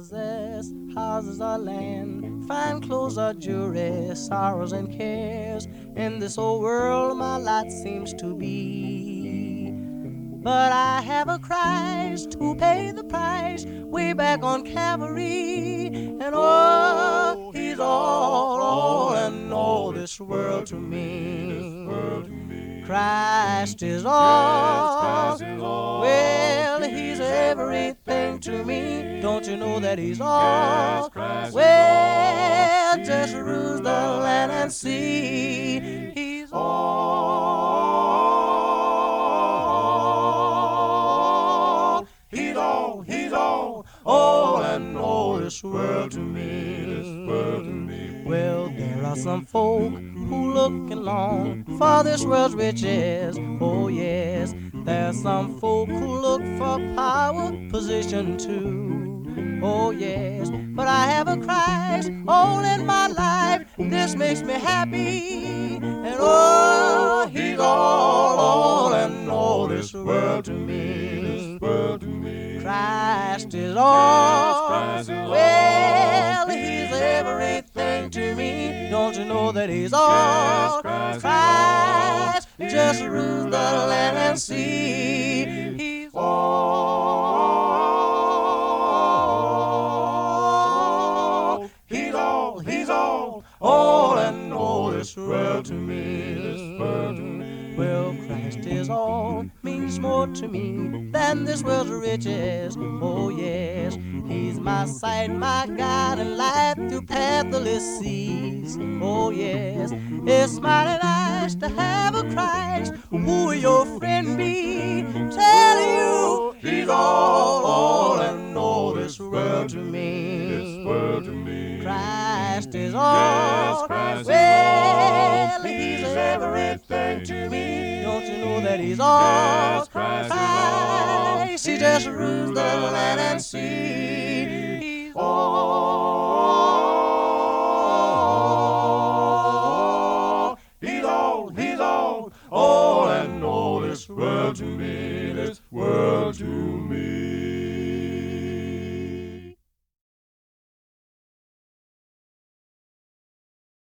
possess houses or land, fine clothes or jewelry, sorrows and cares. In this old world my lot seems to be. But I have a Christ who paid the price way back on Calvary. And oh, he's all in all this world to me. Christ is all. Well, he's everything to me. Don't you know that he's all? Well, just rule the land and sea. He's all. All and all this world to me. Well, there are some folk who looking long for this world's riches. Oh yes, there's some folk who look for power, position too. Oh yes, but I have a Christ all in my life. This makes me happy. And oh, he's all and all this world to me. Christ is all. Well, he's everything to me. Don't you know that he's all? Christ just rules the land and sea. He's all. All and all this world to me. Well, Christ is all means more to me than this world's riches. Oh yes, he's my sight, my guide, and light through pathless seas. Oh yes, it's mighty nice to have a Christ who will your friend be. Tell you he's all and all this world to me. Christ is all. Well, he's everything to me. Don't you know that he's all? Christ, he just rules the land and sea. He's all. All and all this world to me, this world to me.